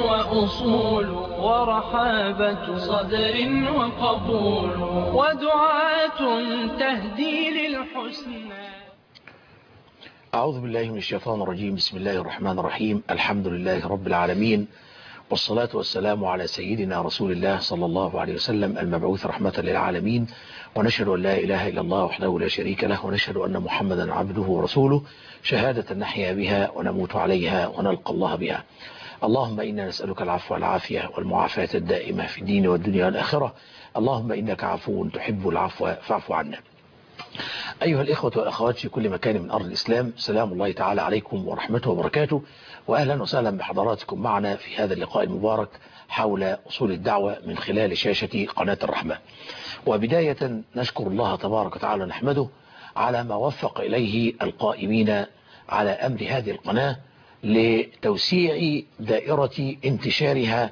وأصول ورحابة صدر وقبول ودعاة تهدي للحسنى. أعوذ بالله من الشيطان الرجيم. بسم الله الرحمن الرحيم. الحمد لله رب العالمين، والصلاة والسلام على سيدنا رسول الله صلى الله عليه وسلم المبعوث رحمة للعالمين، ونشهد أن لا إله إلا الله وحده لا شريك له، ونشهد أن محمدا عبده ورسوله، شهادة نحيا بها ونموت عليها ونلقى الله بها. اللهم إنا نسألك العفو والعافية والمعافاة الدائمة في الدين والدنيا والآخرة. اللهم إنك عفو تحب العفو فاعف عنا. أيها الإخوة والأخوات في كل مكان من أرض الإسلام، سلام الله تعالى عليكم ورحمته وبركاته، وأهلا وسهلا بحضراتكم معنا في هذا اللقاء المبارك حول أصول الدعوة من خلال شاشة قناة الرحمة. وبداية نشكر الله تبارك وتعالى ونحمده على ما وفق إليه القائمين على أمر هذه القناة لتوسيع دائرة انتشارها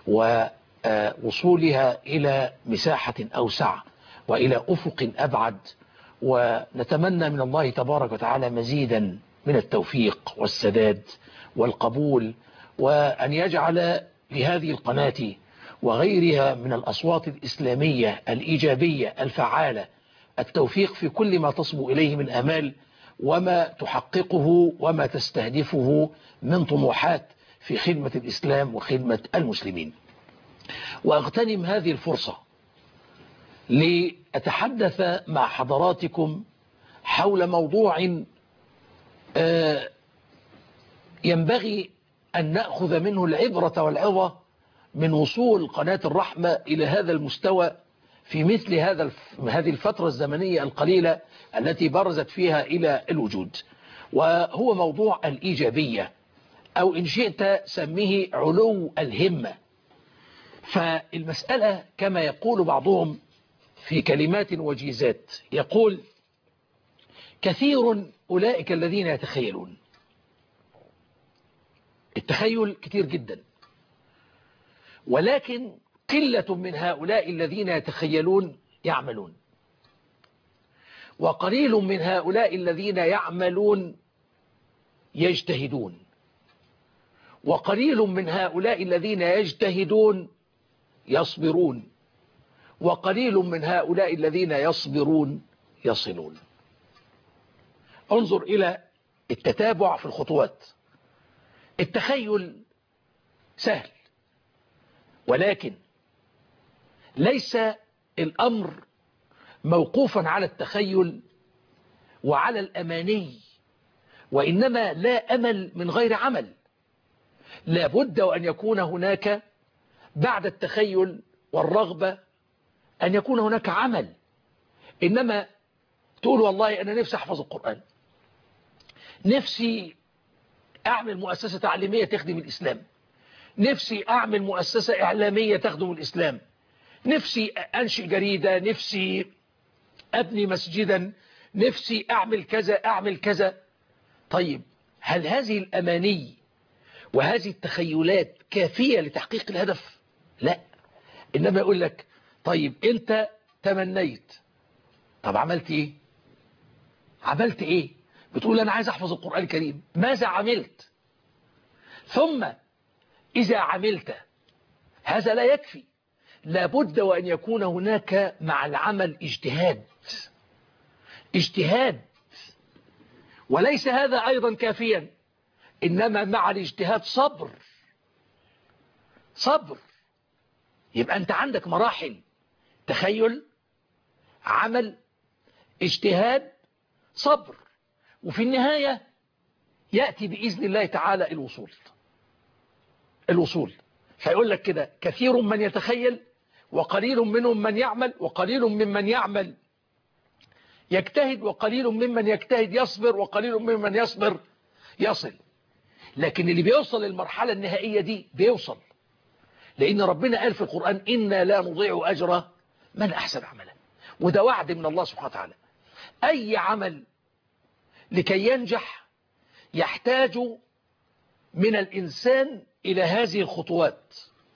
ووصولها إلى مساحة أوسع وإلى أفق أبعد، ونتمنى من الله تبارك وتعالى مزيدا من التوفيق والسداد والقبول، وأن يجعل لهذه القناة وغيرها من الأصوات الإسلامية الإيجابية الفعالة التوفيق في كل ما تصبو إليه من أمال، وما تحققه وما تستهدفه من طموحات في خدمة الإسلام وخدمة المسلمين. وأغتنم هذه الفرصة لأتحدث مع حضراتكم حول موضوع ينبغي أن نأخذ منه العبرة والعظة من وصول قناة الرحمة إلى هذا المستوى في مثل هذه الفترة الزمنية القليلة التي برزت فيها إلى الوجود، وهو موضوع الإيجابية، أو إن شئت سميه علو الهمة. فالمسألة كما يقول بعضهم في كلمات وجيزات، يقول: كثير أولئك الذين يتخيلون. التخيل كتير جدا، ولكن قلة من هؤلاء الذين يتخيلون يعملون، وقليل من هؤلاء الذين يعملون يجتهدون، وقليل من هؤلاء الذين يجتهدون يصبرون، وقليل من هؤلاء الذين يصبرون يصلون. انظر إلى التتابع في الخطوات. التخيل سهل، ولكن ليس الأمر موقوفا على التخيل وعلى الأماني، وإنما لا أمل من غير عمل. لا بد وأن يكون هناك بعد التخيل والرغبة أن يكون هناك عمل. إنما تقول والله أنا نفسي أحفظ القرآن، نفسي أعمل مؤسسة تعليمية تخدم الإسلام، نفسي أعمل مؤسسة إعلامية تخدم الإسلام، نفسي أنشئ جريدة، نفسي أبني مسجدا، نفسي أعمل كذا أعمل كذا. طيب، هل هذه الأماني وهذه التخيلات كافية لتحقيق الهدف؟ لا. إنما يقول لك: طيب أنت تمنيت، طب عملت إيه؟ عملت إيه؟ بتقول أنا عايز أحفظ القرآن الكريم، ماذا عملت؟ ثم إذا عملت، هذا لا يكفي، لابد وأن يكون هناك مع العمل اجتهاد، وليس هذا أيضا كافيا، إنما مع الاجتهاد صبر. يبقى أنت عندك مراحل: تخيل، عمل، اجتهاد، صبر، وفي النهاية يأتي بإذن الله تعالى الوصول. فيقول لك كده: كثير من يتخيل، وقليل منهم من يعمل، وقليل ممن يعمل يجتهد، وقليل ممن يجتهد يصبر، وقليل ممن يصبر يصل. لكن اللي بيوصل للمرحلة النهائية دي بيوصل، لأن ربنا قال في القرآن: إنا لا نضيع أجر من أحسن عملا. وده وعد من الله سبحانه وتعالى. أي عمل لكي ينجح يحتاج من الإنسان إلى هذه الخطوات،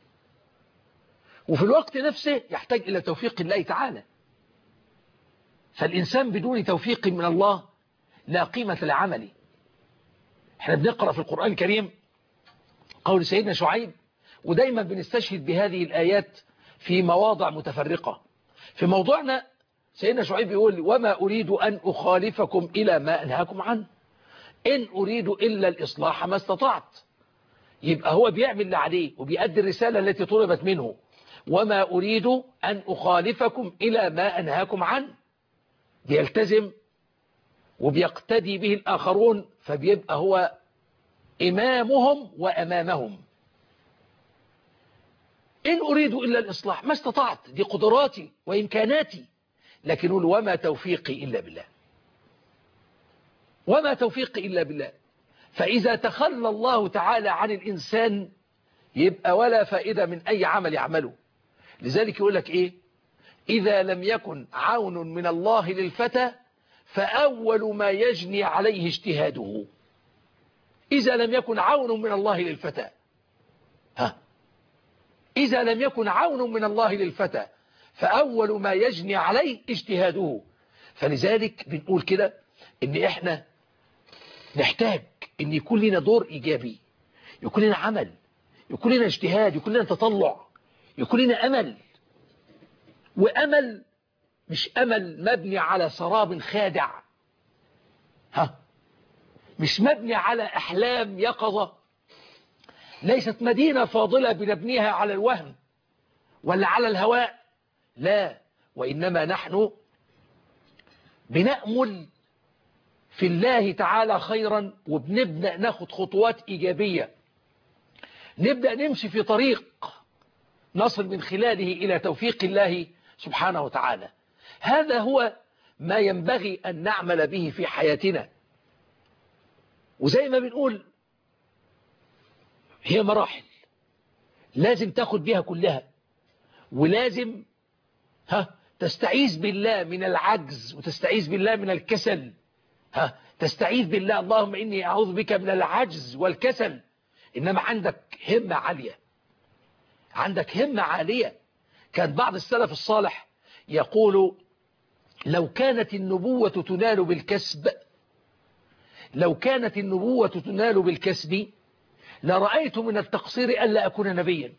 وفي الوقت نفسه يحتاج إلى توفيق الله تعالى. فالإنسان بدون توفيق من الله لا قيمة لعمله. احنا بنقرأ في القرآن الكريم قول سيدنا شعيب: ودايما بنستشهد بهذه الآيات في مواضع متفرقة. في موضوعنا سيدنا شعيب يقول وما أريد أن أخالفكم إلى ما أنهاكم عنه إن أريد إلا الإصلاح ما استطعت. يبقى هو بيعمل اللي عليه وبيؤدي الرسالة التي طلبت منه. وما أريد أن أخالفكم إلى ما أنهاكم عنه، بيلتزم وبيقتدي به الآخرون، فبيبقى هو إمامهم وأمامهم. إن أريد إلا الإصلاح ما استطعت، دي قدراتي وإمكاناتي، لكن وما توفيقي إلا بالله. وما توفيقي إلا بالله. فإذا تخلى الله تعالى عن الإنسان يبقى ولا فائدة من أي عمل يعمله. لذلك يقول لك إيه؟ إذا لم يكن عون من الله للفتى فأول ما يجني عليه اجتهاده. إذا لم يكن عون من الله للفتى، إذا لم يكن عون من الله للفتى فأول ما يجني عليه اجتهاده. فلذلك بنقول كده إن إحنا نحتاج إن يكون لنا دور إيجابي، يكون لنا عمل، يكون لنا اجتهاد، يكون لنا تطلع، يكون لنا أمل. وأمل مش أمل مبني على سراب خادع، مش مبني على أحلام يقظة، ليست مدينة فاضلة بنبنيها على الوهم ولا على الهواء، لا، وإنما نحن بنأمل في الله تعالى خيرا، وبنبدأ ناخد خطوات إيجابية، نبدأ نمشي في طريق نصل من خلاله إلى توفيق الله سبحانه وتعالى. هذا هو ما ينبغي أن نعمل به في حياتنا. وزي ما بنقول هي مراحل لازم تاخد بها كلها، ولازم تستعيذ بالله من العجز، وتستعيذ بالله من الكسل، تستعيذ بالله اللهم إني أعوذ بك من العجز والكسل. إنما عندك همة عالية، عندك همة عالية. كان بعض السلف الصالح يقول لو كانت النبوة تنال بالكسب، لو كانت النبوة تنال بالكسب لرأيت من التقصير ألا أكون نبيا.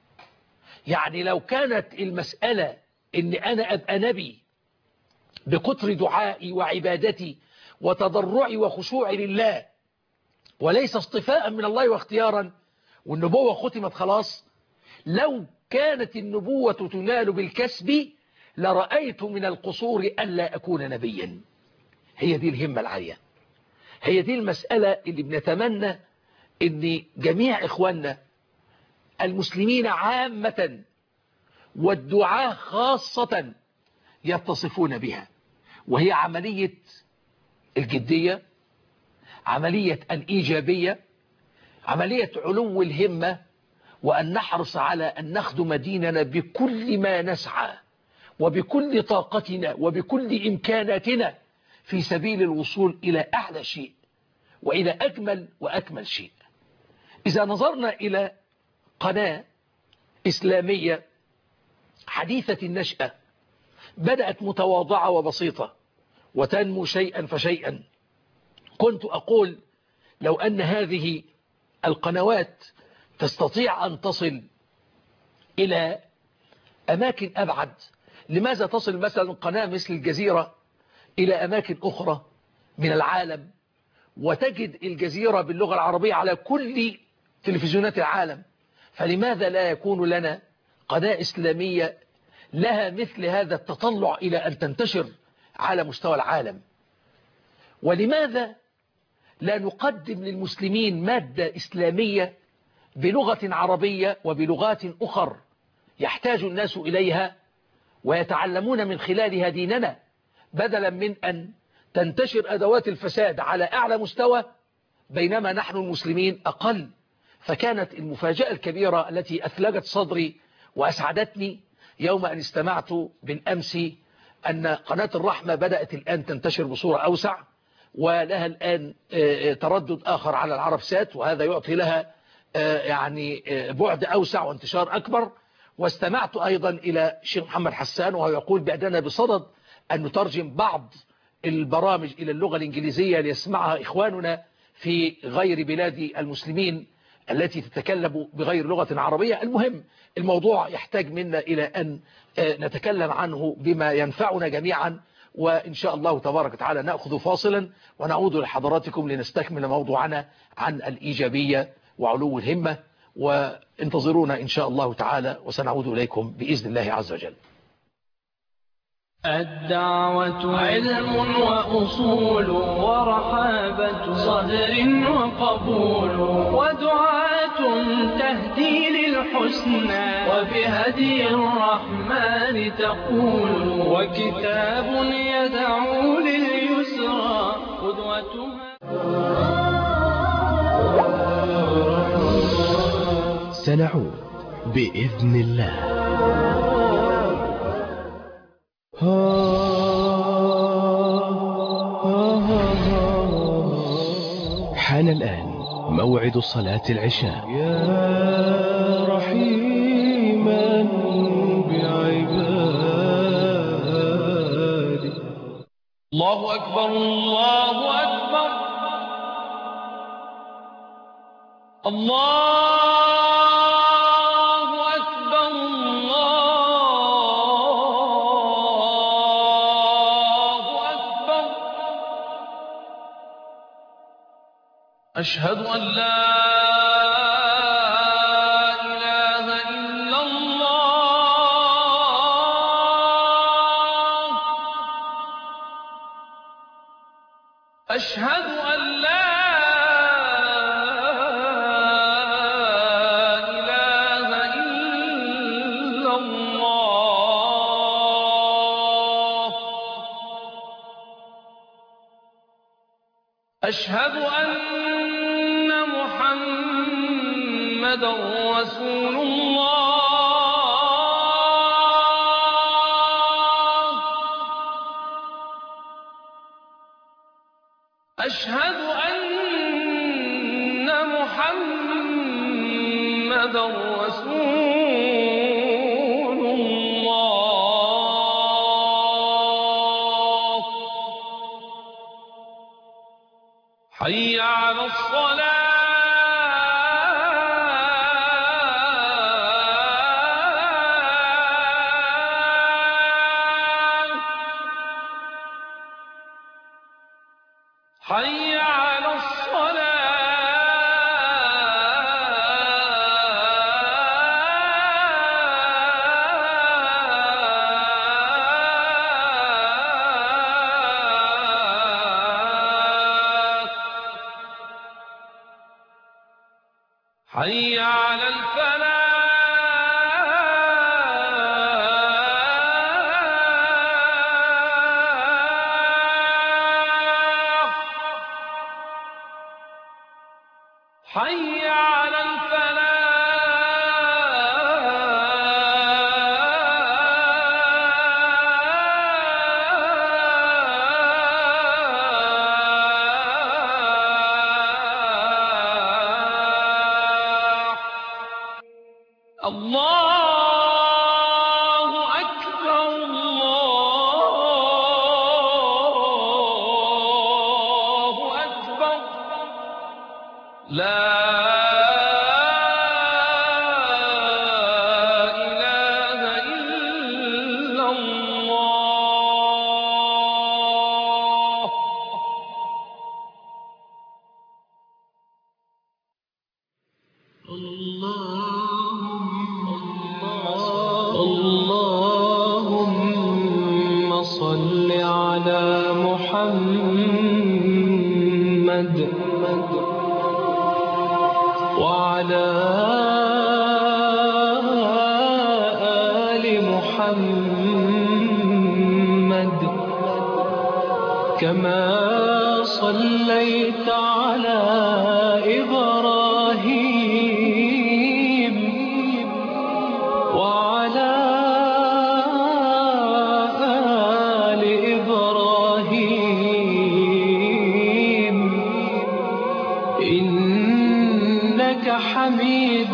يعني لو كانت المسألة إن أنا أبقى نبي بكتر دعائي وعبادتي وتضرعي وخشوعي لله، وليس اصطفاء من الله واختيارا، والنبوة ختمت خلاص، لو كانت النبوة تنال بالكسب لرأيت من القصور ألا أكون نبيا. هي دي الهمة العالية، هي دي المسألة اللي بنتمنى ان جميع إخواننا المسلمين عامة والدعاة خاصة يتصفون بها، وهي عملية الجدية، عملية الإيجابية، عملية علو الهمة، وأن نحرص على أن نخدم ديننا بكل ما نسعى وبكل طاقتنا وبكل إمكاناتنا في سبيل الوصول إلى أعلى شيء وإلى أجمل وأكمل شيء. إذا نظرنا إلى قناة إسلامية حديثة النشأة بدأت متواضعة وبسيطة وتنمو شيئا فشيئا، كنت أقول لو أن هذه القنوات تستطيع أن تصل إلى أماكن أبعد، لماذا تصل مثلا قناة مثل الجزيرة إلى أماكن أخرى من العالم، وتجد الجزيرة باللغة العربية على كل تلفزيونات العالم، فلماذا لا يكون لنا قناة إسلامية لها مثل هذا التطلع إلى أن تنتشر على مستوى العالم؟ ولماذا لا نقدم للمسلمين مادة إسلامية بلغة عربية وبلغات أخر يحتاج الناس إليها ويتعلمون من خلالها ديننا، بدلا من أن تنتشر أدوات الفساد على أعلى مستوى بينما نحن المسلمين أقل. فكانت المفاجأة الكبيرة التي أثلجت صدري وأسعدتني يوم أن استمعت بالأمس أن قناة الرحمة بدأت الآن تنتشر بصورة أوسع، ولها الآن تردد آخر على العرب سات، وهذا يعطي لها يعني بعد أوسع وانتشار أكبر. واستمعت أيضا إلى الشيخ محمد حسان وهو يقول بأننا بصدد أن نترجم بعض البرامج إلى اللغة الإنجليزية ليسمعها إخواننا في غير بلاد المسلمين التي تتكلم بغير لغة عربية. المهم الموضوع يحتاج منا إلى أن نتكلم عنه بما ينفعنا جميعا، وإن شاء الله تبارك وتعالى نأخذ فاصلا ونعود لحضراتكم لنستكمل موضوعنا عن الإيجابية وعلو الهمة، وانتظرونا إن شاء الله تعالى وسنعود إليكم بإذن الله عز وجل. الدعوة علم وأصول ورحابة صدر وقبول، ودعاة تهدي للحسنى وبهدي الرحمن تقول، وكتاب يدعو لليسرى قدوتها. سنعود بإذن الله. حان الآن موعد صلاة العشاء. يا رحيما بعبادي. الله أكبر الله أكبر الله أكبر الله أكبر. أشهد أن لا إله إلا الله. أشهد أن لا إله إلا الله. أشهد أن محمدا رسول الله. أشهد أن محمدا رسول الله. حي على الصلاة. حي على الصلاة. حي على الفلاح. حي على الفلاح. الله أكبر الله أكبر. لا إله إلا الله. اللهم صل على محمد وعلى آل محمد كما صليت على إبراهيم وعلى آل إبراهيم إنك حميد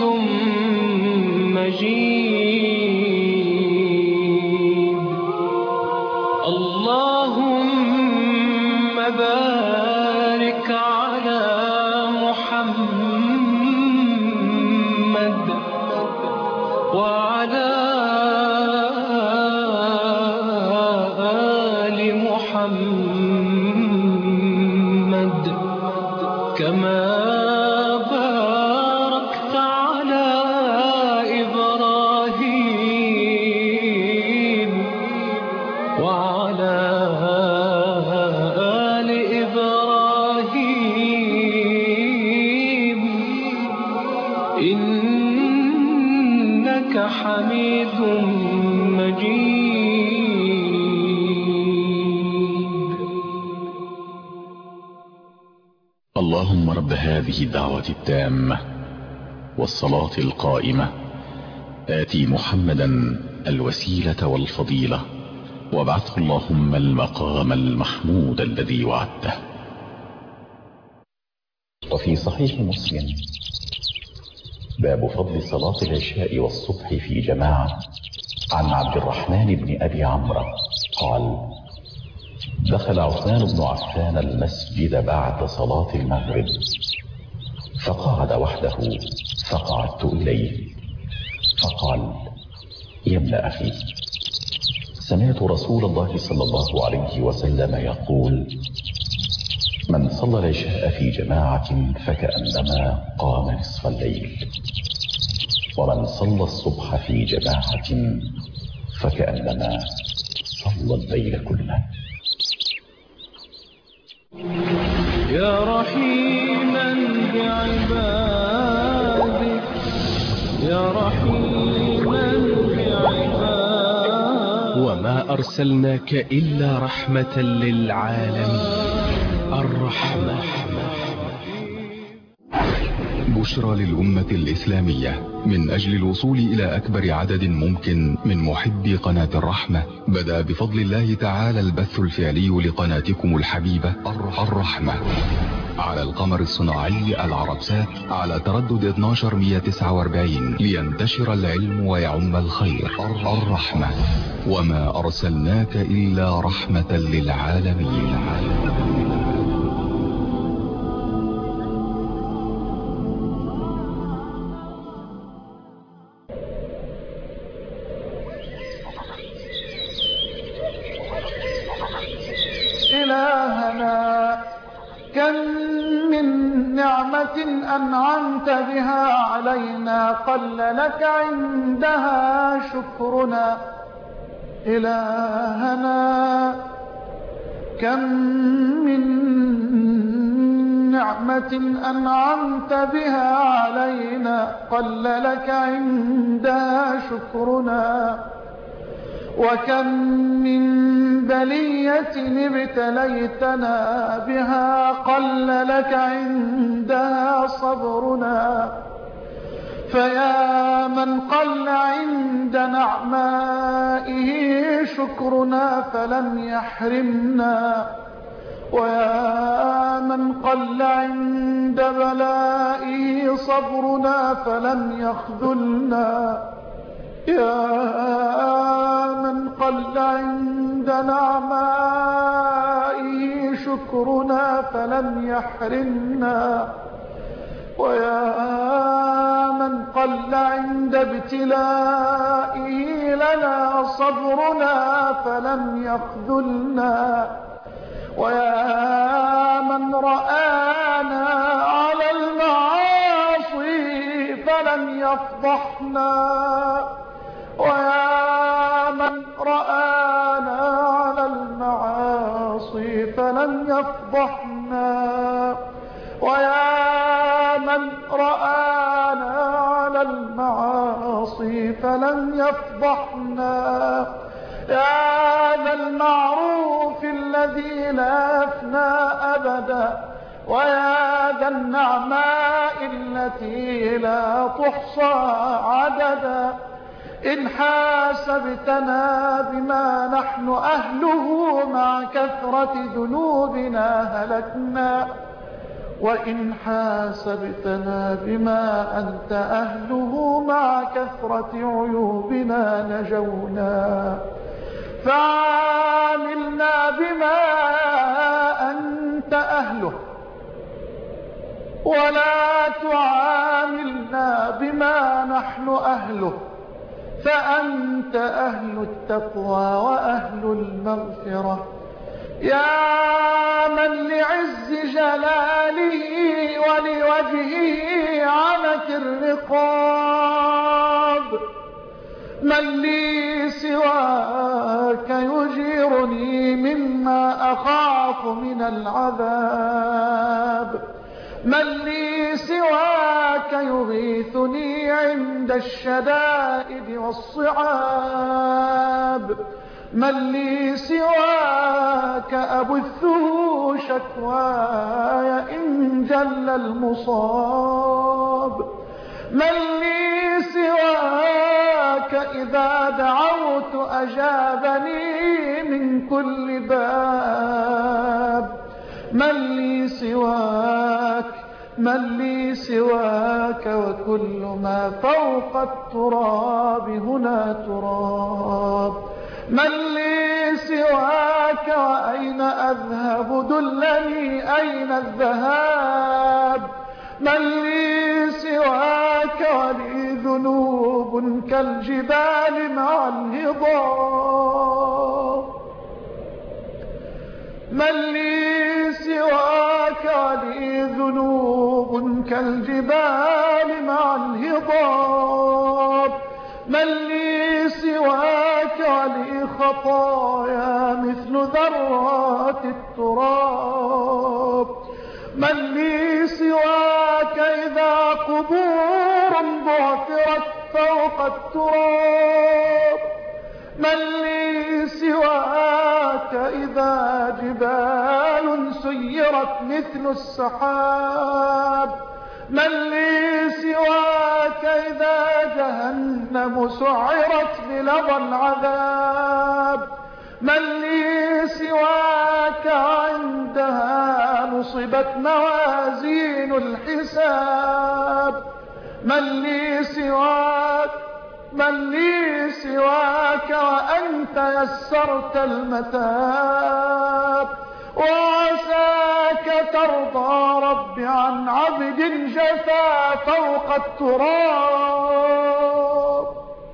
مجيد. اللهم بارك على محمد وعلى آل محمد كما باركت على إبراهيم وعلى آل إبراهيم إنك حميد مجيد. اللهم رب هذه الدعوة التامة والصلاة القائمة آتي محمدا الوسيلة والفضيلة وابعثه اللهم المقام المحمود الذي وعدته. وفي صحيح مسلم باب فضل صلاة العشاء والصبح في جماعة عن عبد الرحمن بن أبي عمرو قال: دخل عثمان بن عفان المسجد بعد صلاة المغرب فقعد وحده فقعدت إليه فقال: يا ابن أخي، سمعت رسول الله صلى الله عليه وسلم يقول: من صلى العشاء في جماعة فكأنما قام نصف الليل، ومن صلى الصبح في جماعة فكأنما صلى الليل كله. يا رحيما بعبادك يا رحيما بعبادك وما أرسلناك إلا رحمة للعالمين. الرحمة. بشرى للأمة الإسلامية من أجل الوصول إلى أكبر عدد ممكن من محبي قناة الرحمة، بدأ بفضل الله تعالى البث الفعلي لقناتكم الحبيبة الرحمة على القمر الصناعي العربسات على تردد 12149 لينتشر العلم ويعم الخير. الرحمة، وما أرسلناك إلا رحمة للعالمين. إلهنا كم من نعمة أنعمت بها علينا قل لك عندها شكرنا. إلهنا كم من نعمة أنعمت بها علينا قل لك عندها شكرنا. وكم من بلية ابتليتنا بها قل لك عندها صبرنا. فيا من قل عند نعمائه شكرنا فلم يحرمنا، ويا من قل عند بلائه صبرنا فلم يخذلنا. يا من قل عند نعمائه شكرنا فلم يحرمنا، ويا من قل عند ابتلائه لنا صبرنا فلم يخذلنا. ويا من رآنا على المعاصي فلم يفضحنا، ويا من رآنا على المعاصي فلم يفضحنا. ويا من رآنا على المعاصي فلم يفضحنا. يا ذا المعروف الذي لا يفنى أبدا، ويا ذا النعماء التي لا تحصى عددا. إن حاسبتنا بما نحن أهله مع كثرة ذنوبنا هلكنا، وإن حاسبتنا بما أنت أهله مع كثرة عيوبنا نجونا. فعاملنا بما أنت أهله ولا تعاملنا بما نحن أهله، فأنت أهل التقوى وأهل المغفرة. يا من لعز جلاله ولوجهه عنت الرقاب، من لي سواك يجيرني مما أخاف من العذاب، من لي سواك يغيثني عند الشدائد والصعاب، من لي سواك أبثه شكواي إن جل المصاب، من لي سواك إذا دعوت أجابني من كل باب، من لي سواك، من لي سواك، وكل ما فوق التراب هنا تراب، من لي سواك وأين أذهب دلني أين الذهاب، من لي سواك ولي ذنوب كالجبال مع الهضاب، من لي سواك ولي ذنوب كالجبال مع الهضاب، من لي سواك ولي خطايا مثل ذرات التراب، من لي سواك إذا قبور بعثرت فوق التراب، من لي سواك إذا جبال سيرت مثل السحاب، من لي سواك إذا جهنم سعرت بلظى العذاب، من لي سواك عندها نصبت موازين الحساب، من لي سواك، من لي سواك وأنت يسرت المتاب، وعساك ترضى رب عن عبد جثى فوق التراب،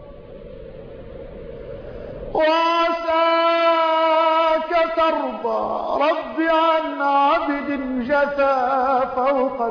وعساك ترضى رب عن عبد جثى فوق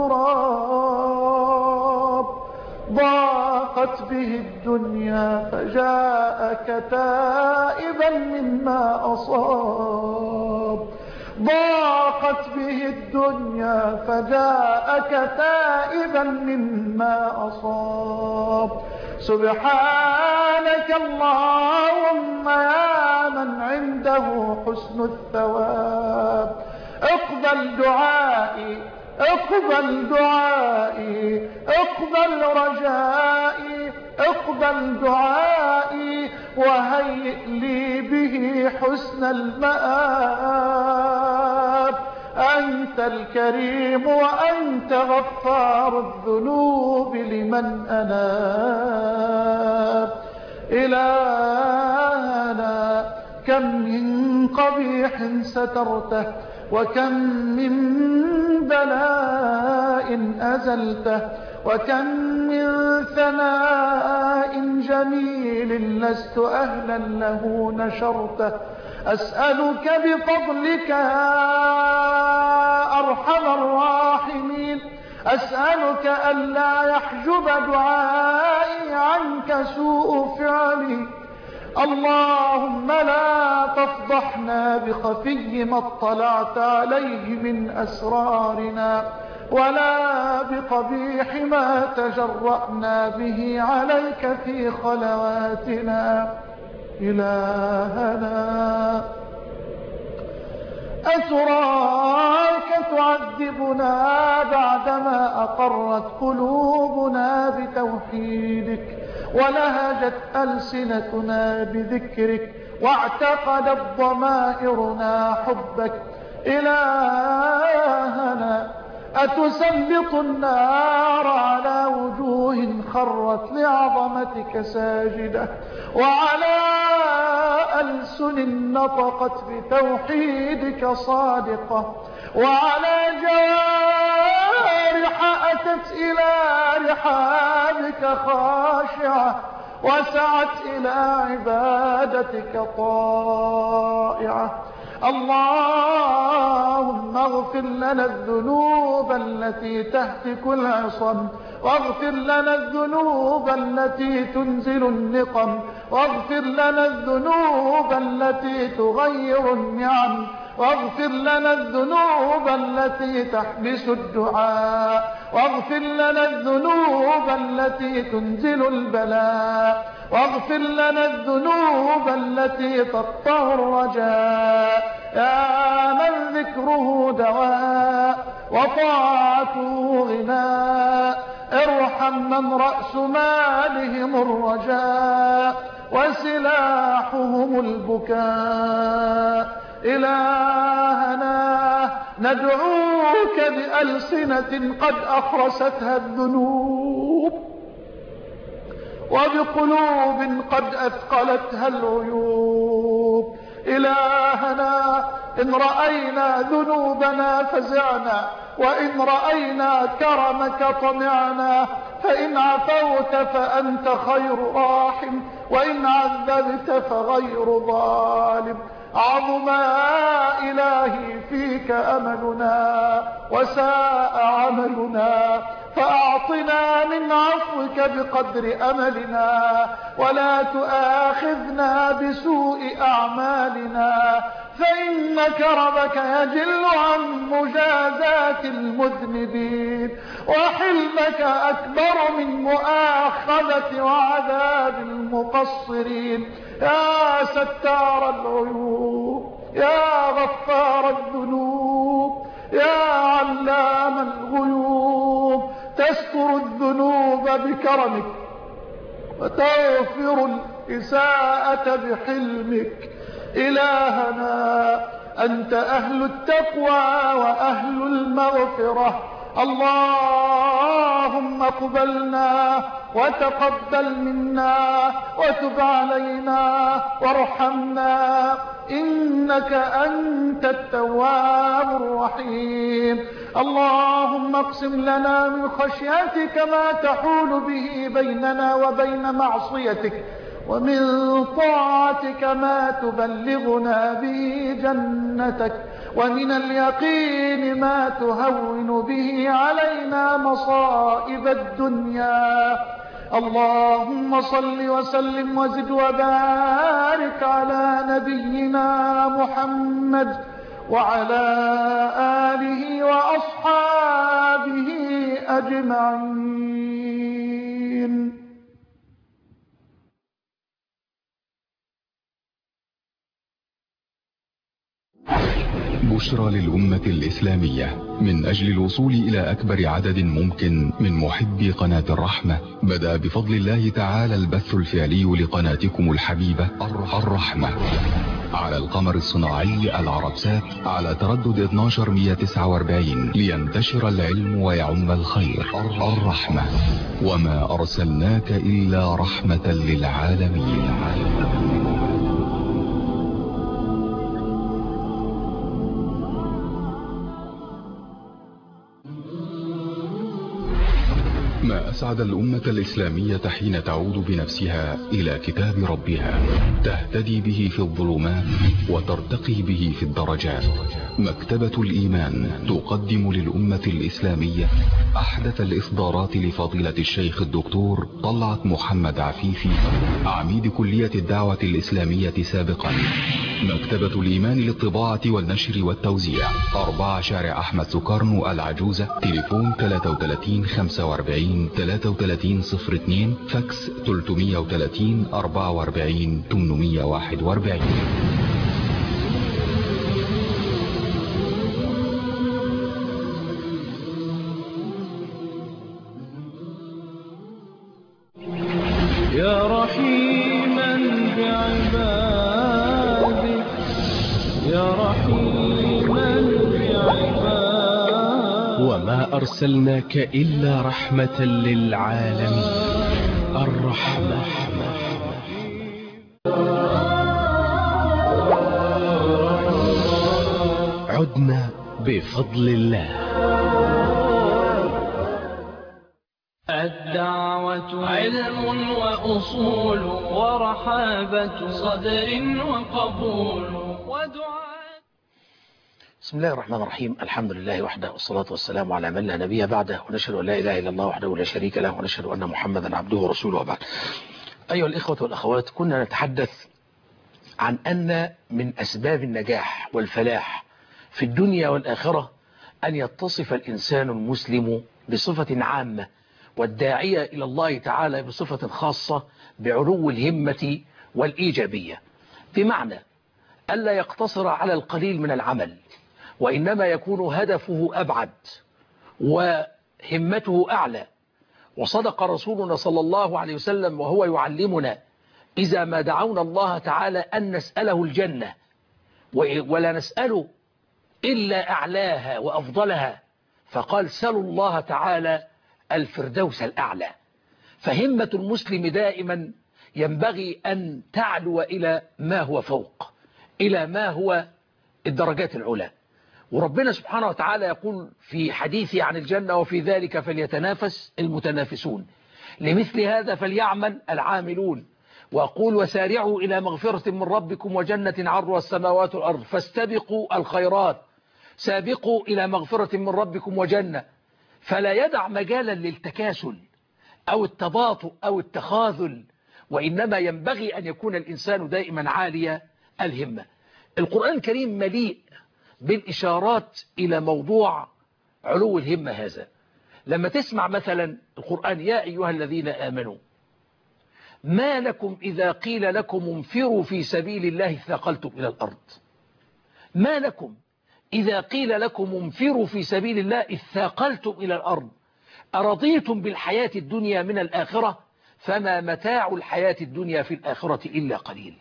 التراب، ضاقت به الدنيا فجاءك تائبا مما أصاب، ضاقت به الدنيا فجاءك تائبا مما أصاب، سبحانك اللهم يا من عنده حسن الثواب، اقبل دعائي، اقبل دعائي، اقبل رجائي، اقبل دعائي، وهيئ لي به حسن المآب، أنت الكريم وأنت غفار الذنوب لمن أناب. إلهنا كم من قبيح سترته، وكم من بلاء أزلته، وكم من ثناء جميل لست أهلا له نشرته، أسألك بفضلك يا أرحم الراحمين، أسألك ألا يحجب دعائي عنك سوء فعلي، اللهم لا تفضحنا بخفي ما اطلعت عليه من أسرارنا، ولا بقبيح ما تجرأنا به عليك في خلواتنا. إلهنا أتراك تعذبنا بعدما أقرت قلوبنا بتوحيدك، ولهجت ألسنتنا بذكرك، واعتقدت ضمائرنا حبك. إلهنا أتسلط النار على وجوه خرت لعظمتك ساجدة، وعلى ألسن نطقت بتوحيدك صادقة، وعلى جوارح أتت إلى رحابك خاشعة، وسعت إلى عبادتك طائعة. اللهم اغفر لنا الذنوب التي تهتك العصم، واغفر لنا الذنوب التي تنزل النقم، واغفر لنا الذنوب التي تغير النعم، واغفر لنا الذنوب التي تحبس الدعاء، واغفر لنا الذنوب التي تنزل البلاء، واغفر لنا الذنوب التي تقطع الرجاء. يا من ذكره دواء وطاعته غناء، ارحم من رأس مالهم الرجاء وسلاحهم البكاء. إلهنا ندعوك بألسنة قد أخرستها الذنوب، وبقلوب قد أثقلتها العيوب. إلهنا إن رأينا ذنوبنا فزعنا، وإن رأينا كرمك طمعنا، فإن عفوت فأنت خير راحم، وإن عذبت فغير ظالم. عظم يا إلهي فيك أملنا وساء عملنا، فأعطنا من عفوك بقدر أملنا، ولا تؤاخذنا بسوء أعمالنا، فإن كرمك يجل عن مجازاة المذنبين، وحلمك أكبر من مؤاخذة وعذاب المقصرين. يا ستار العيوب، يا غفار الذنوب، يا علام الغيوب، تستر الذنوب بكرمك وتغفر الإساءة بحلمك. إلهنا أنت أهل التقوى وأهل المغفرة، اللهم اقبلنا وتقبل منا وتب علينا وارحمنا، إنك أنت التواب الرحيم. اللهم اقسم لنا من خشيتك ما تحول به بيننا وبين معصيتك، ومن طاعتك ما تبلغنا به جنتك، ومن اليقين ما تهون به علينا مصائب الدنيا. اللهم صل وسلم وزد وبارك على نبينا محمد وعلى آله وأصحابه أجمعين. بشرى للأمة الإسلامية من أجل الوصول إلى أكبر عدد ممكن من محبي قناة الرحمة، بدأ بفضل الله تعالى البث الفعلي لقناتكم الحبيبة الرحمة على القمر الصناعي العربسات على تردد 12149 لينتشر العلم ويعم الخير. الرحمة، وما أرسلناك إلا رحمة للعالمين. ما أسعد الأمة الإسلامية حين تعود بنفسها إلى كتاب ربها، تهتدي به في الظلمات وترتقي به في الدرجات. مكتبة الإيمان تقدم للأمة الإسلامية أحدث الإصدارات لفضيلة الشيخ الدكتور طلعت محمد عفيفي، عميد كلية الدعوة الإسلامية سابقا. مكتبة الإيمان للطباعة والنشر والتوزيع، 4 شارع أحمد سكرنو العجوزة، تليفون 33 45 33 02، فاكس 330 44 841. يا رحيما بعبادك، يا رحيما بعبادك. وما أرسلناك إلا رحمة للعالمين. الرحمة. عدنا بفضل الله. الدعوة جماعة علم وأصول ورحابة صدر وقبول ودعاء. بسم الله الرحمن الرحيم. الحمد لله وحده والصلاة والسلام على من لا نبي بعده، ونشهد أن لا إله إلا الله وحده لا شريك له، ونشهد أن محمدا عبده ورسوله وبعد. أيها الإخوة والأخوات، كنا نتحدث عن أن من أسباب النجاح والفلاح في الدنيا والآخرة أن يتصف الإنسان المسلم بصفة عامة، والداعية إلى الله تعالى بصفة خاصة بعلو الهمة والإيجابية، بمعنى ألا يقتصر على القليل من العمل، وإنما يكون هدفه أبعد وهمته أعلى. وصدق رسولنا صلى الله عليه وسلم وهو يعلمنا إذا ما دعونا الله تعالى أن نسأله الجنة ولا نسأله إلا أعلاها وأفضلها، فقال سلوا الله تعالى الفردوس الأعلى. فهمة المسلم دائما ينبغي أن تعلو إلى ما هو فوق، إلى ما هو الدرجات العلى. وربنا سبحانه وتعالى يقول في حديثه عن الجنة: وفي ذلك فليتنافس المتنافسون، لمثل هذا فليعمل العاملون. وأقول: وسارعوا إلى مغفرة من ربكم وجنة عرضها السماوات والأرض فاستبقوا الخيرات، سابقوا إلى مغفرة من ربكم وجنة. فلا يدع مجالا للتكاسل أو التباطؤ أو التخاذل، وإنما ينبغي أن يكون الإنسان دائما عالي الهمة. القرآن الكريم مليء بالإشارات إلى موضوع علو الهمة هذا. لما تسمع مثلا القرآن: يا أيها الذين آمنوا ما لكم إذا قيل لكم انفروا في سبيل الله ثاقلتم إلى الأرض. ما لكم إذا قيل لكم انفروا في سبيل الله ثاقلتم إلى الأرض أرضيتم بالحياة الدنيا من الآخرة فما متاع الحياة الدنيا في الآخرة إلا قليل.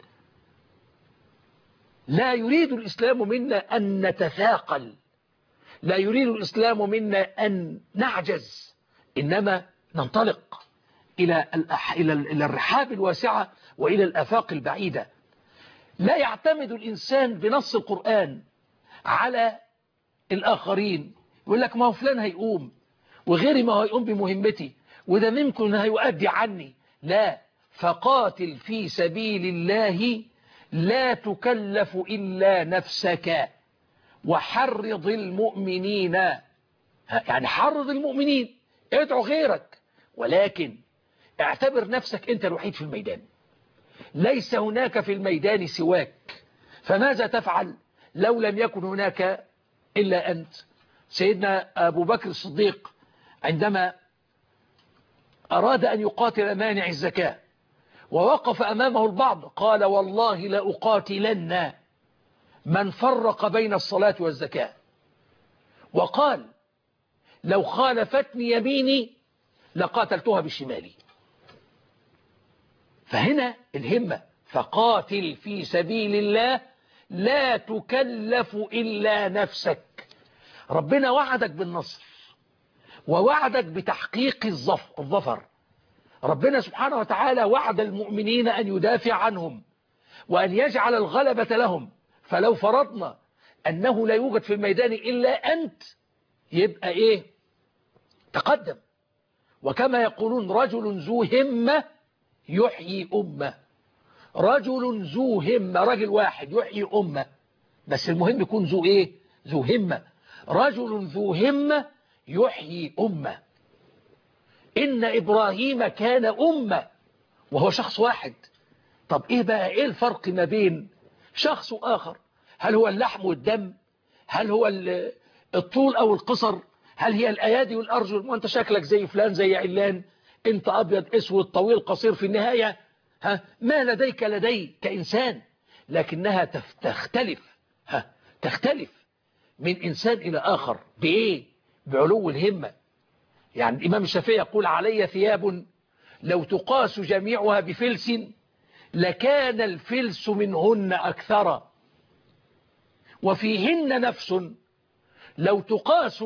لا يريد الإسلام منا أن نتثاقل، لا يريد الإسلام منا أن نعجز، إنما ننطلق إلى الرحاب الواسعة وإلى الآفاق البعيدة. لا يعتمد الإنسان بنص القرآن على الآخرين، يقول لك ما هو فلان هيقوم وغيري ما هيقوم بمهمتي وده ممكن هيؤدي عني. لا، فقاتل في سبيل الله لا تكلف إلا نفسك وحرض المؤمنين. يعني حرض المؤمنين، ادعو غيرك، ولكن اعتبر نفسك أنت الوحيد في الميدان، ليس هناك في الميدان سواك. فماذا تفعل لو لم يكن هناك إلا أنت؟ سيدنا أبو بكر الصديق عندما أراد أن يقاتل مانع الزكاة ووقف أمامه البعض قال: والله لأقاتلن من فرق بين الصلاة والزكاة. وقال: لو خالفتني يميني لقاتلتها بشمالي. فهنا الهمة: فقاتل في سبيل الله لا تكلف إلا نفسك. ربنا وعدك بالنصر ووعدك بتحقيق الظفر. ربنا سبحانه وتعالى وعد المؤمنين أن يدافع عنهم وأن يجعل الغلبة لهم. فلو فرضنا أنه لا يوجد في الميدان إلا أنت، يبقى إيه؟ تقدم. وكما يقولون: رجل ذو همة يحيي أمة. رجل ذو همة، رجل واحد يحيي أمة، بس المهم يكون ذو إيه؟ ذو همة. رجل ذو همة يحيي أمة. إن إبراهيم كان أمة، وهو شخص واحد. طب إيه بقى؟ إيه الفرق ما بين شخص وآخر؟ هل هو اللحم والدم؟ هل هو الطول أو القصر؟ هل هي الأيادي والأرجل؟ وأنت شكلك زي فلان زي علان، أنت أبيض أسود طويل قصير، في النهاية ما لديك لدي كإنسان، لكنها تختلف من إنسان إلى آخر. بإيه؟ بعلو الهمة. يعني الإمام الشافعي يقول: علي ثياب لو تقاس جميعها بفلس لكان الفلس منهن أكثر، وفيهن نفس لو تقاس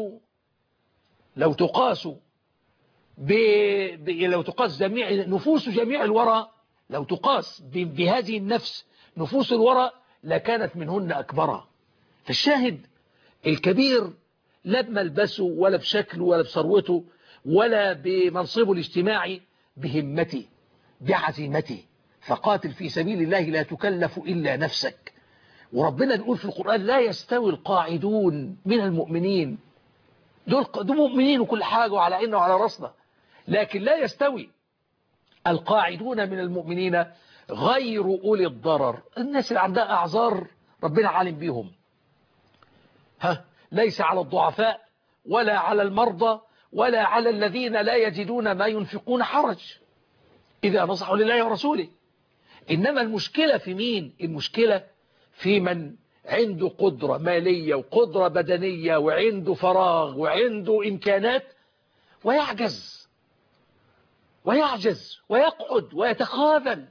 جميع نفوس جميع الورى، لو تقاس بهذه النفس نفوس الورى لكانت منهن أكبر. فالشاهد الكبير لا بملبسه ولا بشكله ولا بثروته ولا بمنصبه الاجتماعي، بهمتي بعزيمتي، فقاتل في سبيل الله لا تكلف إلا نفسك. وربنا بيقول في القرآن لا يستوي القاعدون من المؤمنين، دول مؤمنين وكل حاجة وعلى عيننا وعلى راسنا، لكن لا يستوي القاعدون من المؤمنين غير أولي الضرر، الناس اللي عندها أعذار ربنا عالم بيهم. ليس على الضعفاء ولا على المرضى ولا على الذين لا يجدون ما ينفقون حرج إذا نصحوا لله ورسوله. إنما المشكلة في مين؟ المشكلة في من عنده قدرة مالية وقدرة بدنية وعنده فراغ وعنده إمكانات ويعجز ويقعد ويتخاذل.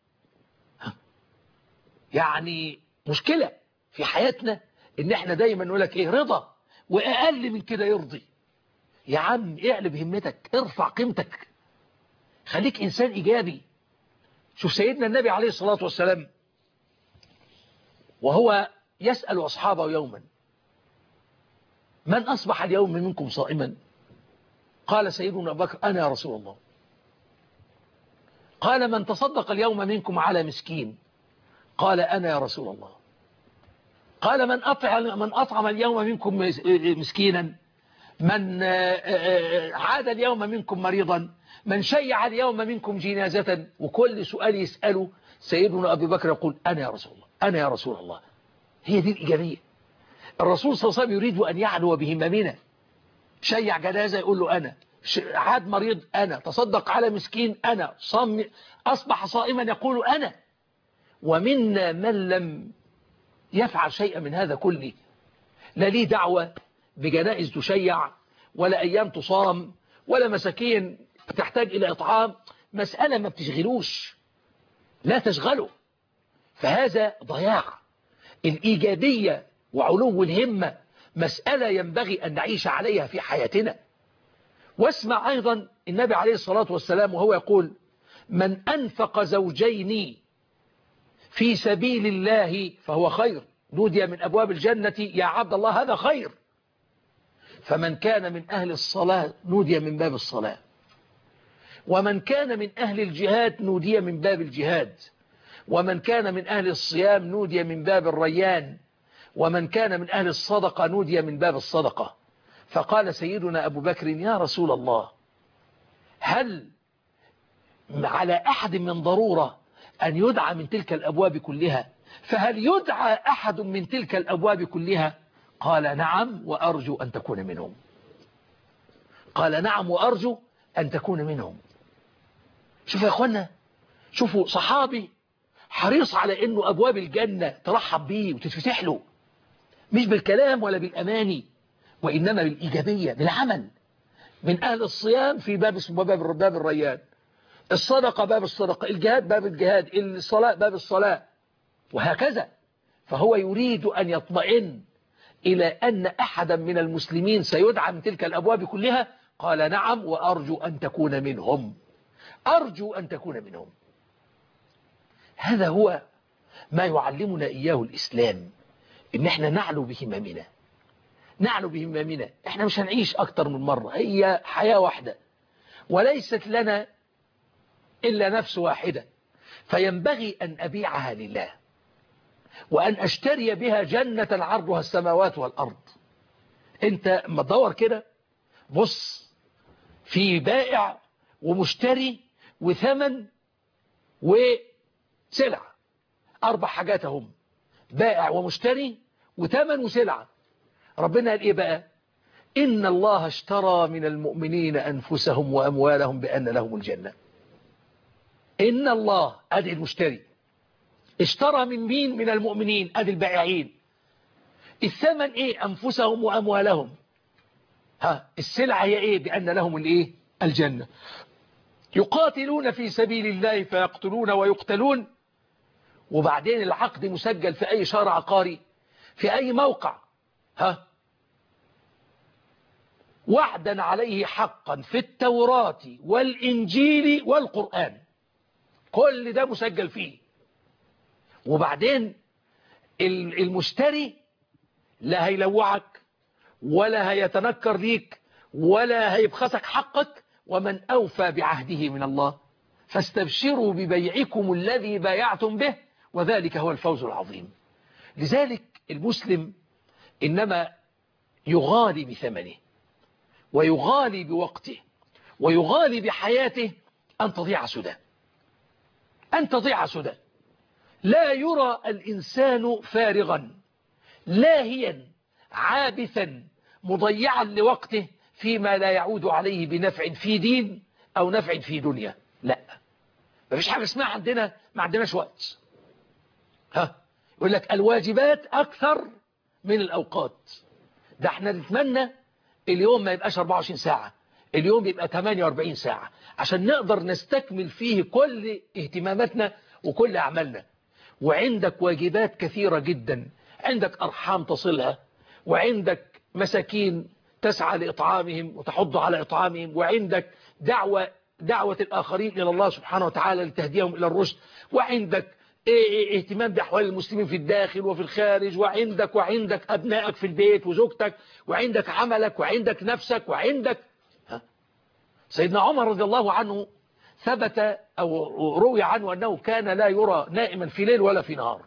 يعني مشكلة في حياتنا إن احنا دايما نقول لك إيه؟ رضا، وأقل من كده يرضي. يا عم اعلب همتك، ارفع قيمتك، خليك إنسان إيجابي. شوف سيدنا النبي عليه الصلاة والسلام وهو يسأل أصحابه يوما: من أصبح اليوم منكم صائما؟ قال سيدنا أبو بكر: أنا يا رسول الله. قال: من تصدق اليوم منكم على مسكين؟ قال: أنا يا رسول الله. قال: من أطعم اليوم منكم مسكينا؟ من عاد اليوم منكم مريضا؟ من شيع اليوم منكم جنازة؟ وكل سؤال يسأله سيدنا أبي بكر يقول: أنا يا رسول الله، أنا يا رسول الله. هي دي الإيجابية. الرسول صلى الله عليه وسلم يريد أن يعلو بهممنا. شيع جنازة يقول له أنا، عاد مريض أنا، تصدق على مسكين أنا، أصبح صائما يقول أنا. ومنا من لم يفعل شيئا من هذا كله، لا ليه دعوة بجنائز تشيع ولا أيام تصام ولا مساكين تحتاج إلى إطعام، مسألة ما بتشغلوش، لا تشغله. فهذا ضياع. الإيجابية وعلو الهمة مسألة ينبغي أن نعيش عليها في حياتنا. واسمع أيضا النبي عليه الصلاة والسلام وهو يقول: من أنفق زوجين في سبيل الله فهو خير، نودي من أبواب الجنة يا عبد الله هذا خير. فمن كان من أهل الصلاة نودي من باب الصلاة، ومن كان من أهل الجهاد نودي من باب الجهاد، ومن كان من أهل الصيام نودي من باب الريان، ومن كان من أهل الصدقة نودي من باب الصدقة. فقال سيدنا أبو بكر: يا رسول الله، هل على أحد من ضرورة أن يدعى من تلك الأبواب كلها؟ فهل يدعى أحد من تلك الأبواب كلها؟ قال: نعم وأرجو أن تكون منهم. قال: نعم وأرجو أن تكون منهم. شوف يا أخوانا، شوفوا صحابي حريص على أنه أبواب الجنة ترحب به وتتفتح له، مش بالكلام ولا بالأماني، وإنما بالإيجابية، بالعمل. من أهل الصيام في باب اسمه باب الريان، الصدقة باب الصدقة، الجهاد باب الجهاد، الصلاة باب الصلاة، وهكذا. فهو يريد أن يطمئن إلى أن أحدا من المسلمين سيدعى من تلك الأبواب كلها. قال: نعم وأرجو أن تكون منهم، أرجو أن تكون منهم. هذا هو ما يعلمنا إياه الإسلام، إن احنا نعلو بهممنا، نعلو بهممنا. احنا مش هنعيش أكتر من مرة، هي حياة واحدة وليست لنا إلا نفس واحدة، فينبغي أن أبيعها لله وأن أشتري بها جنة عرضها السماوات والأرض. أنت ما تدور كده، بص في بائع ومشتري وثمن وسلع، 4 حاجات هم: بائع ومشتري وثمن وسلعة. ربنا قال إيه بقى؟ إن الله اشترى من المؤمنين أنفسهم وأموالهم بأن لهم الجنة. إن الله أدي المشتري، اشترى من مين؟ من المؤمنين، أدي البائعين. الثمن إيه؟ أنفسهم وأموالهم. السلعة هي إيه؟ بأن لهم الإيه؟ الجنة. يقاتلون في سبيل الله فيقتلون ويقتلون، وبعدين العقد مسجل في أي شهر عقاري، في أي موقع، وعدا عليه حقا في التوراة والإنجيل والقرآن، كل ده مسجل فيه. وبعدين المشتري لا هيلوعك ولا هيتنكر ليك ولا هيبخسك حقك ومن أوفى بعهده من الله فاستبشروا ببيعكم الذي بايعتم به وذلك هو الفوز العظيم. لذلك المسلم إنما يغالي بثمنه ويغالي بوقته ويغالي بحياته أن تضيع سدى، أن تضيع سدى. لا يرى الإنسان فارغا لاهيا عابثا مضيعا لوقته فيما لا يعود عليه بنفع في دين أو نفع في دنيا. لا، ما فيش حاجة اسمها عندنا ما عندناش وقت. يقول لك الواجبات أكثر من الأوقات. ده احنا نتمنى اليوم ما يبقاش 24 ساعة، اليوم يبقى 48 ساعة عشان نقدر نستكمل فيه كل اهتماماتنا وكل أعمالنا. وعندك واجبات كثيرة جدا، عندك أرحام تصلها، وعندك مساكين تسعى لإطعامهم وتحض على إطعامهم، وعندك دعوة الآخرين إلى الله سبحانه وتعالى لتهديهم إلى الرشد، وعندك اهتمام بأحوال المسلمين في الداخل وفي الخارج، وعندك أبنائك في البيت وزوجتك، وعندك عملك، وعندك نفسك، وعندك سيدنا عمر رضي الله عنه ثبت أو روي عنه أنه كان لا يرى نائما في ليل ولا في نهار،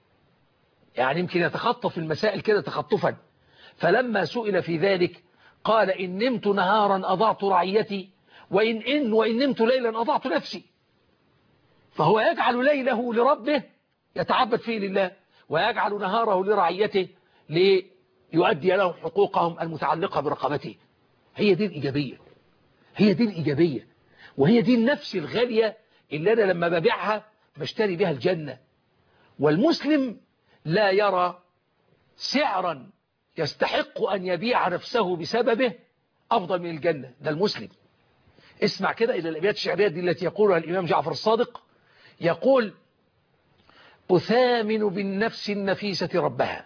يعني يمكن يتخطف المسائل كده تخطفا. فلما سئل في ذلك قال إن نمت نهارا أضعت رعيتي وإن نمت ليلا أضعت نفسي. فهو يجعل ليله لربه يتعبد فيه لله، ويجعل نهاره لرعيته ليؤدي لهم حقوقهم المتعلقة برقبته. هي دي الإيجابية، هي دي الإيجابية، وهي دي النفس الغالية اللي أنا لما ببيعها بشتري بها الجنة. والمسلم لا يرى سعرا يستحق أن يبيع نفسه بسببه أفضل من الجنة. ده المسلم. اسمع كده إلى الأبيات الشعرية دي التي يقولها الإمام جعفر الصادق، يقول: أثامن بالنفس النفيسة ربها،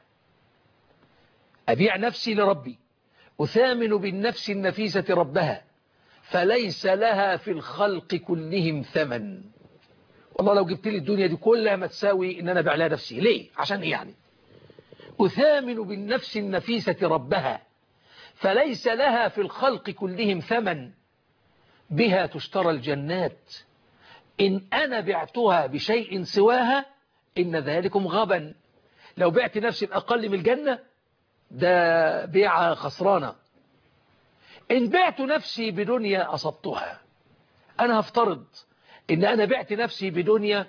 أبيع نفسي لربي، أثامن بالنفس النفيسة ربها فليس لها في الخلق كلهم ثمن. والله لو جبت لي الدنيا دي كلها ما تساوي إن أنا أبيع لها نفسي. ليه؟ عشان إيه يعني؟ أثامن بالنفس النفيسة ربها فليس لها في الخلق كلهم ثمن، بها تشترى الجنات، إن أنا بعتها بشيء سواها إن ذلكم غبا. لو بعت نفسي بأقل من الجنة ده بيعة خسرانة. إن بعت نفسي بدنيا أصبتها، أنا هفترض إن أنا بعت نفسي بدنيا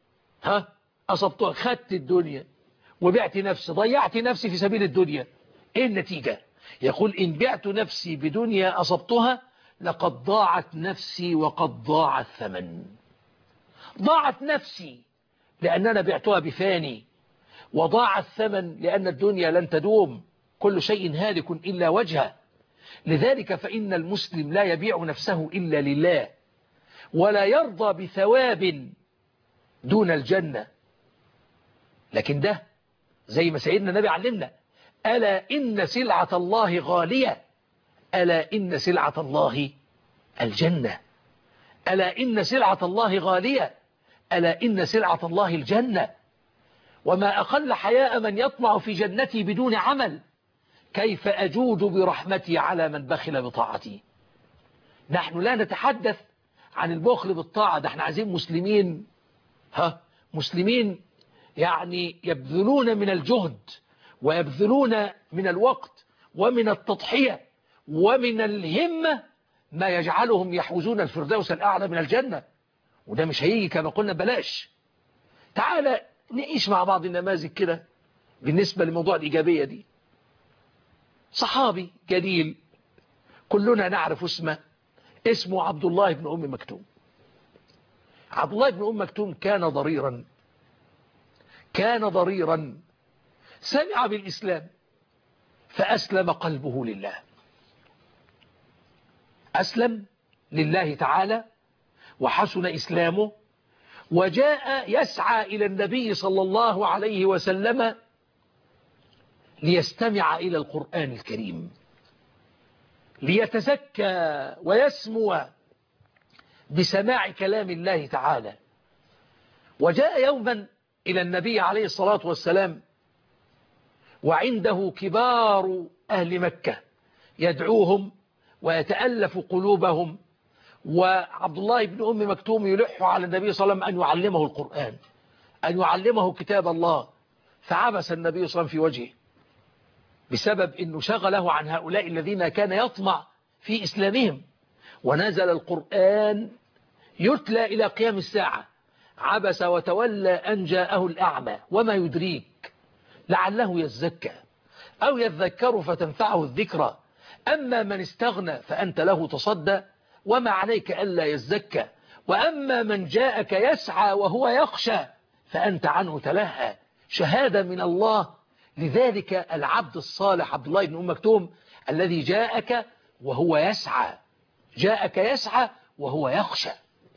أصبتها، خدت الدنيا وبعت نفسي، ضيعت نفسي في سبيل الدنيا، إيه النتيجة؟ يقول: إن بعت نفسي بدنيا أصبتها لقد ضاعت نفسي وقد ضاع الثمن. ضاعت نفسي لأن أنا بعتها بفاني، وضاع الثمن لأن الدنيا لن تدوم، كل شيء هالك إلا وجهه. لذلك فإن المسلم لا يبيع نفسه إلا لله، ولا يرضى بثواب دون الجنة. لكن ده زي ما سيدنا النبي علمنا: ألا إن سلعة الله غالية، ألا إن سلعة الله الجنة، ألا إن سلعة الله غالية، ألا إن سلعة الله الجنة. وما أقل حياء من يطمع في جنتي بدون عمل، كيف أجود برحمتي على من بخل بطاعتي. نحن لا نتحدث عن البخل بالطاعة، ده احنا عايزين مسلمين مسلمين يعني يبذلون من الجهد ويبذلون من الوقت ومن التضحية ومن الهمة ما يجعلهم يحوزون الفردوس الأعلى من الجنة. وده مش هيجي كما قلنا بلاش. تعال نعيش مع بعض النماذج كده بالنسبة لموضوع الإيجابية دي. صحابي جليل كلنا نعرف اسمه عبد الله بن أم مكتوم. عبد الله بن أم مكتوم كان ضريرا سمع بالإسلام فأسلم قلبه لله، أسلم لله تعالى وحسن إسلامه، وجاء يسعى إلى النبي صلى الله عليه وسلم ليستمع إلى القرآن الكريم، ليتزكى ويسمو بسماع كلام الله تعالى. وجاء يوما إلى النبي عليه الصلاة والسلام وعنده كبار أهل مكة يدعوهم ويتألف قلوبهم وعبد الله بن أم مكتوم يلح على النبي صلى الله عليه وسلم أن يعلمه القرآن، أن يعلمه كتاب الله، فعبس النبي صلى الله عليه وسلم في وجهه بسبب أنه شغله عن هؤلاء الذين كان يطمع في إسلامهم. ونزل القرآن يتلى إلى قيام الساعة. عبس وتولى أن جاءه الأعمى وما يدريك لعله يزكى أو يذكر فتنفعه الذكرى، أما من استغنى فأنت له تصدى وما عليك ألا يزكى، وأما من جاءك يسعى وهو يخشى فأنت عنه تلهى. شهادة من الله لذلك العبد الصالح عبد الله بن أم مكتوم الذي جاءك وهو يسعى، جاءك يسعى وهو يخشى،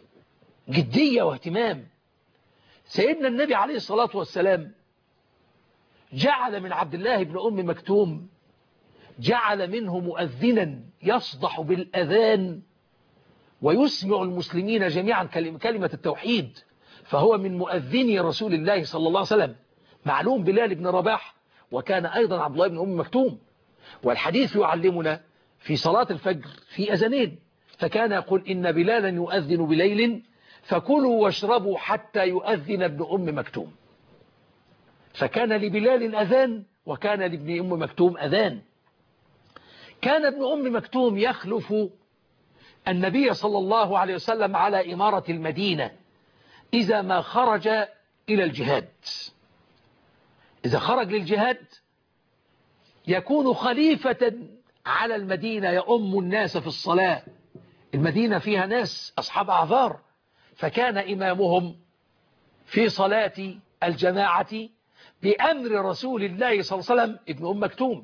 جدية واهتمام. سيدنا النبي عليه الصلاة والسلام جعل من عبد الله بن أم مكتوم، جعل منه مؤذنا يصدح بالأذان ويسمع المسلمين جميعا كلمة التوحيد، فهو من مؤذني رسول الله صلى الله عليه وسلم. معلوم بلال بن رباح، وكان أيضا عبد الله بن أم مكتوم. والحديث يعلمنا في صلاة الفجر في أذانين، فكان يقول إن بلالا يؤذن بليل فكلوا واشربوا حتى يؤذن ابن أم مكتوم. فكان لبلال أذان وكان لابن أم مكتوم أذان. كان ابن أم مكتوم يخلف النبي صلى الله عليه وسلم على إمارة المدينة إذا ما خرج إلى الجهاد. إذا خرج للجهاد يكون خليفة على المدينة، يؤم الناس في الصلاة. المدينة فيها ناس أصحاب أعذار، فكان إمامهم في صلاة الجماعة بأمر رسول الله صلى الله عليه وسلم ابن أم مكتوم.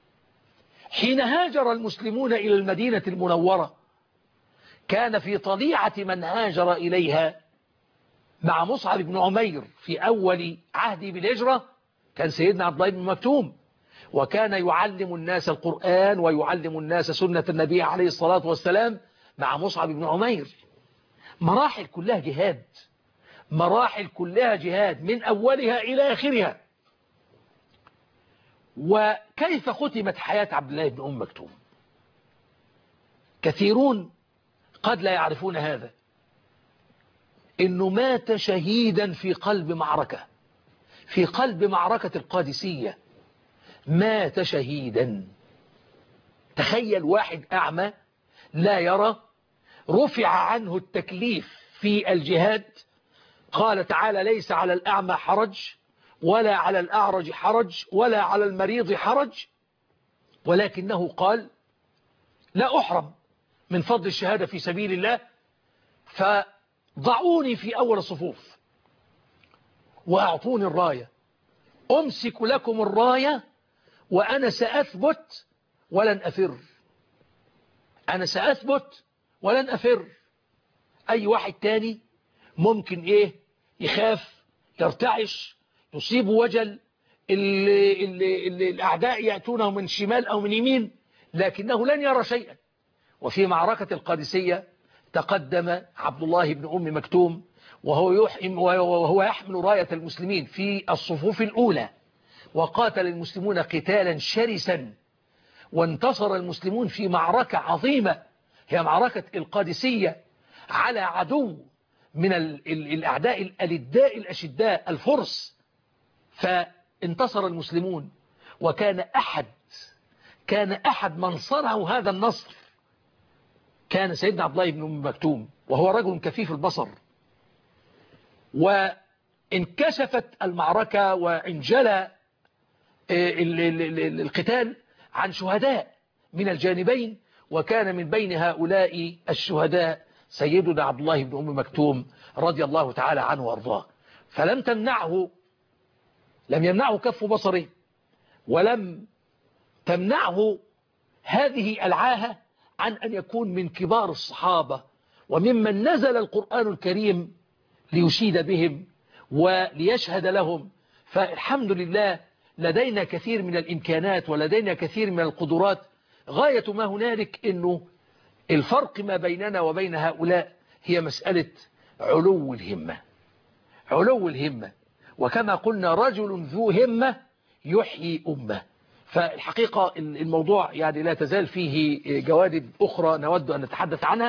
حين هاجر المسلمون إلى المدينة المنورة كان في طليعة من هاجر إليها مع مصعب بن عمير في أول عهده بالهجرة كان سيدنا عبد الله بن مكتوم، وكان يعلم الناس القرآن ويعلم الناس سنة النبي عليه الصلاة والسلام مع مصعب بن عمير. مراحل كلها جهاد، مراحل كلها جهاد من أولها إلى آخرها. وكيف ختمت حياة عبد الله بن أم مكتوم؟ كثيرون قد لا يعرفون هذا، إنه مات شهيدا في قلب معركة، في قلب معركة القادسية مات شهيدا. تخيل واحد أعمى لا يرى، رفع عنه التكليف في الجهاد. قال تعالى: ليس على الأعمى حرج ولا على الأعرج حرج ولا على المريض حرج، ولكنه قال: لا أحرم من فضل الشهادة في سبيل الله، فضعوني في أول الصفوف وأعطوني الراية، أمسك لكم الراية وأنا سأثبت ولن أفر. أنا سأثبت ولن أفر. أي واحد تاني ممكن يخاف، يرتعش، يصيب وجل، الأعداء يأتونه من شمال أو من يمين، لكنه لن يرى شيئا. وفي معركة القادسية تقدم عبد الله بن أم مكتوم وهو يحمل راية المسلمين في الصفوف الأولى، وقاتل المسلمون قتالا شرسا، وانتصر المسلمون في معركة عظيمة هي معركة القادسية على عدو من الأعداء الألداء الأشداء الفرس. فانتصر المسلمون، وكان أحد من صنعوا هذا النصر كان سيدنا عبد الله بن أم مكتوم، وهو رجل كفيف البصر. وانكشفت المعركة وانجلى القتال عن شهداء من الجانبين، وكان من بين هؤلاء الشهداء سيدنا عبد الله بن أم مكتوم رضي الله تعالى عنه وارضاه. فلم يمنعه كف بصره، ولم تمنعه هذه العاهة عن أن يكون من كبار الصحابة وممن نزل القرآن الكريم ليشيد بهم وليشهد لهم. فالحمد لله لدينا كثير من الإمكانات ولدينا كثير من القدرات. غاية ما هنالك أنه الفرق ما بيننا وبين هؤلاء هي مسألة علو الهمة. علو الهمة، وكما قلنا رجل ذو همة يحيي أمة. فالحقيقة الموضوع يعني لا تزال فيه جوانب أخرى نود أن نتحدث عنها،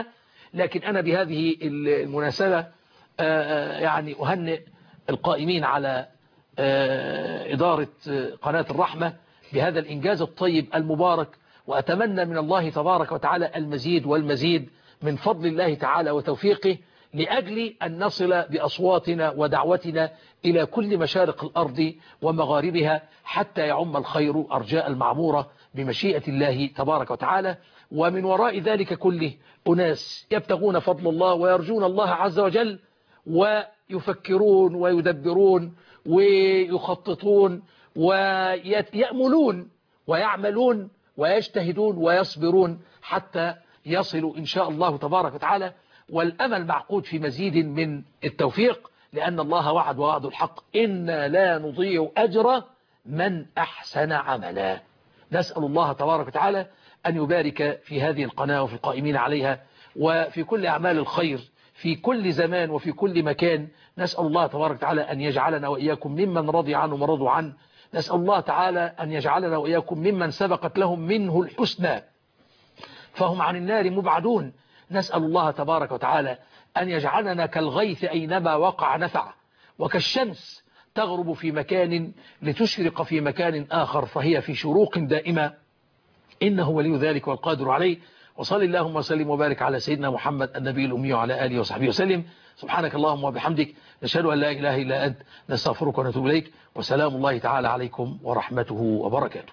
لكن أنا بهذه المناسبة يعني أهنئ القائمين على إدارة قناة الرحمة بهذا الإنجاز الطيب المبارك، وأتمنى من الله تبارك وتعالى المزيد والمزيد من فضل الله تعالى وتوفيقه لأجل أن نصل بأصواتنا ودعوتنا إلى كل مشارق الأرض ومغاربها حتى يعم الخير أرجاء المعمورة بمشيئة الله تبارك وتعالى. ومن وراء ذلك كله أناس يبتغون فضل الله ويرجون الله عز وجل ويفكرون ويدبرون ويخططون ويأملون ويعملون ويجتهدون ويصبرون حتى يصلوا إن شاء الله تبارك وتعالى. والأمل معقود في مزيد من التوفيق، لأن الله وعد ووعد الحق إنا لا نضيع أجر من أحسن عملا. نسأل الله تبارك وتعالى أن يبارك في هذه القناة وفي القائمين عليها وفي كل أعمال الخير في كل زمان وفي كل مكان. نسأل الله تبارك وتعالى أن يجعلنا وإياكم ممن رضي عنه ورضوا عنه. نسأل الله تعالى أن يجعلنا وإياكم ممن سبقت لهم منه الحسنى فهم عن النار مبعدون. نسأل الله تبارك وتعالى أن يجعلنا كالغيث أينما وقع نفع، وكالشمس تغرب في مكان لتشرق في مكان آخر فهي في شروق دائمة، إنه ولي ذلك والقادر عليه. وصلي اللهم وسلم وبارك على سيدنا محمد النبي الأمي وعلى آله وصحبه وسلم. سبحانك اللهم وبحمدك، نشهد أن لا إله إلا أنت، نستغفرك ونتوب إليك، وسلام الله تعالى عليكم ورحمته وبركاته.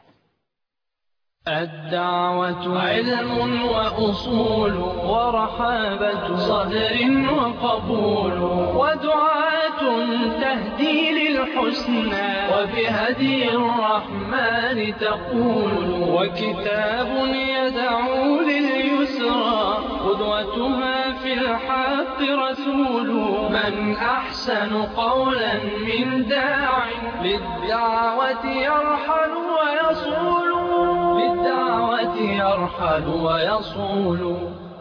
الدعوة علم وأصول ورحابة صدر وقبول، ودعاة تهدي للحسنى وبهدي الرحمن تقول، وكتاب يدعو لليسرى قدوتها في الحق رسول. من أحسن قولا من داع للدعوة يرحل ويصول، للدعوة يرحل ويصول.